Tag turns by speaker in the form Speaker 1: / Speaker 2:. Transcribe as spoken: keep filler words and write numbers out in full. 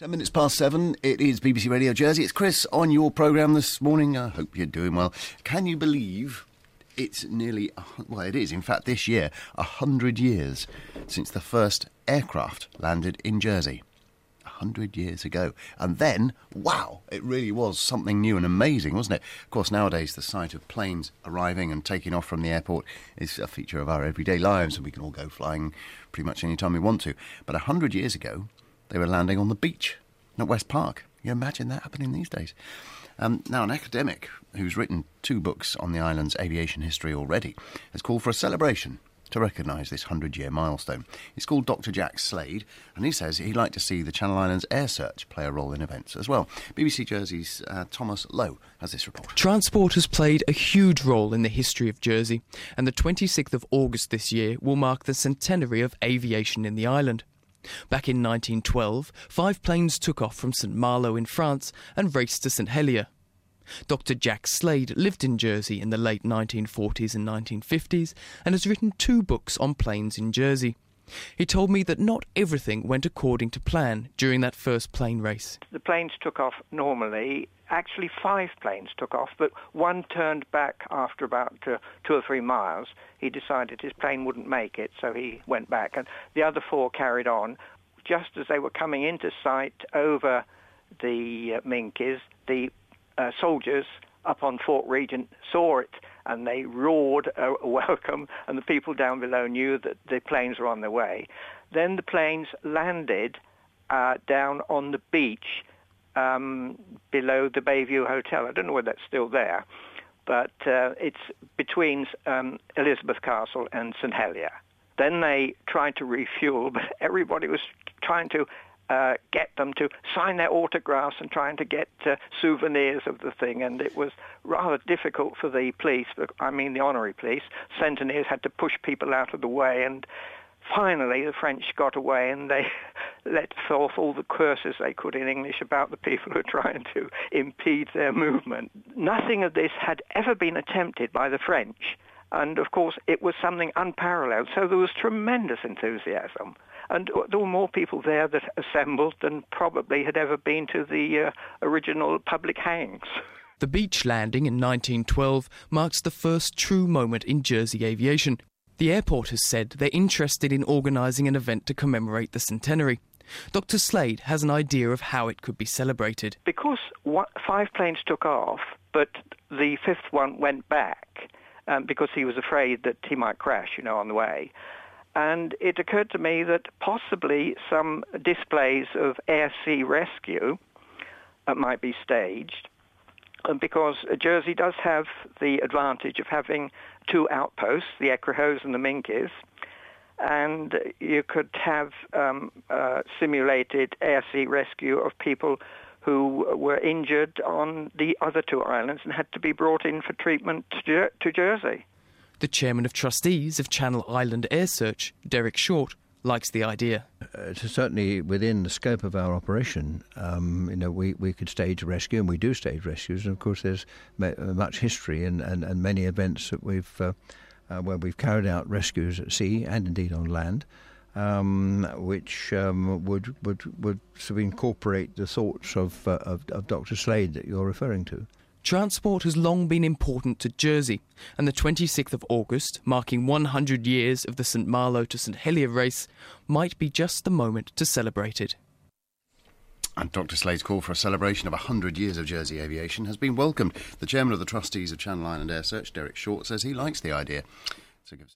Speaker 1: Ten minutes past seven, it is B B C Radio Jersey. It's Chris on your programme this morning. I hope you're doing well. Can you believe it's nearly, well, it is, in fact, this year, a hundred years since the first aircraft landed in Jersey. A hundred years ago. And then, wow, it really was something new and amazing, wasn't it? Of course, nowadays, the sight of planes arriving and taking off from the airport is a feature of our everyday lives, and we can all go flying pretty much any time we want to. But a hundred years ago, they were landing on the beach at West Park. You imagine that happening these days? Um, now, an academic who's written two books on the island's aviation history already has called for a celebration to recognise this hundred-year milestone. He's called Doctor Jack Slade, and he says he'd like to see the Channel Islands Air Search play a role in events as well. B B C Jersey's uh, Thomas Lowe has this report.
Speaker 2: Transport has played a huge role in the history of Jersey, and the twenty-sixth of August this year will mark the centenary of aviation in the island. Back in nineteen twelve, five planes took off from Saint Malo in France and raced to Saint Helier. Doctor Jack Slade lived in Jersey in the late nineteen forties and nineteen fifties and has written two books on planes in Jersey. He told me that not everything went according to plan during that first plane race.
Speaker 3: The planes took off normally. Actually, five planes took off, but one turned back after about uh, two or three miles. He decided his plane wouldn't make it, so he went back. And the other four carried on. Just as they were coming into sight over the uh, Minkies, the uh, soldiers up on Fort Regent saw it, and they roared a welcome, and the people down below knew that the planes were on their way. Then the planes landed uh, down on the beach um, below the Bayview Hotel. I don't know whether that's still there, but uh, it's between um, Elizabeth Castle and Saint Helier. Then they tried to refuel, but everybody was trying to Uh, get them to sign their autographs and trying to get uh, souvenirs of the thing, and it was rather difficult for the police, I mean the honorary police. Centenaries had to push people out of the way, and finally the French got away and they let forth all the curses they could in English about the people who were trying to impede their movement. Nothing of this had ever been attempted by the French, and of course it was something unparalleled, so there was tremendous enthusiasm. And there were more people there that assembled than probably had ever been to the uh, original public hangings.
Speaker 2: The beach landing in nineteen twelve marks the first true moment in Jersey aviation. The airport has said they're interested in organising an event to commemorate the centenary. Doctor Slade has an idea of how it could be celebrated.
Speaker 3: Because one, five planes took off, but the fifth one went back um, because he was afraid that he might crash, you know, on the way. And it occurred to me that possibly some displays of air-sea rescue uh, might be staged, uh, because Jersey does have the advantage of having two outposts, the Ecrahos and the Minkies, and you could have um, uh, simulated air-sea rescue of people who were injured on the other two islands and had to be brought in for treatment to, Jer- to Jersey.
Speaker 2: The chairman of trustees of Channel Island Air Search, Derek Short, likes the idea.
Speaker 4: Uh, so certainly within the scope of our operation, um, you know, we, we could stage a rescue, and we do stage rescues. And of course, there's ma- much history and, and, and many events that we've uh, uh, where we've carried out rescues at sea and indeed on land, um, which um, would would would sort of incorporate the thoughts of, uh, of of Doctor Slade that you're referring to.
Speaker 2: Transport has long been important to Jersey, and the twenty-sixth of August, marking one hundred years of the Saint Malo to Saint Helier race, might be just the moment to celebrate it.
Speaker 1: And Doctor Slade's call for a celebration of one hundred years of Jersey aviation has been welcomed. The chairman of the trustees of Channel Island Air Search, Derek Short, says he likes the idea. So gives